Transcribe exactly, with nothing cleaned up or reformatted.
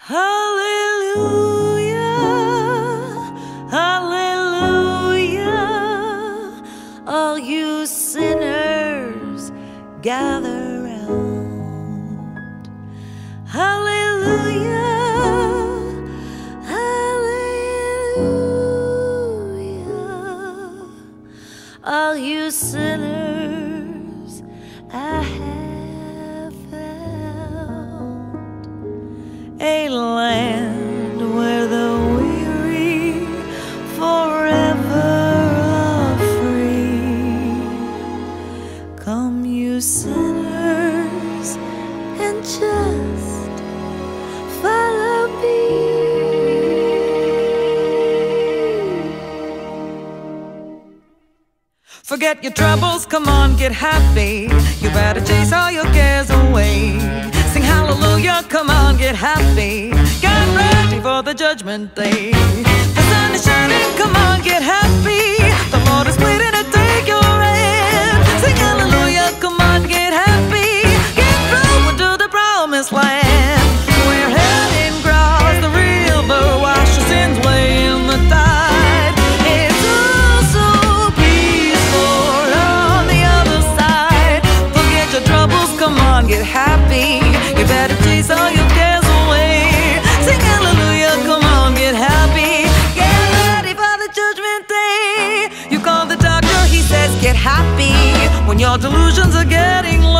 Hallelujah, hallelujah, all you sinners gather round. Hallelujah, hallelujah, all you sinners I have found. A land where the weary forever are free. Come, you sinners, and just follow me. Forget your troubles, come on, get happy. You better chase all your cares away. Sing hallelujah, come on, get happy. Get ready for the judgment day. The sun is shining, come on, get happy. The Lord is waiting to take your hand. Sing hallelujah, come on, get happy. Get through into the promised land. We're heading across the river, wash your sins away in the tide. It's all so peaceful on the other side. Forget your troubles, come on, get happy. You better chase all your cares away. Sing hallelujah, come on, get happy. Get ready for the judgment day. You call the doctor, he says get happy. When your delusions are getting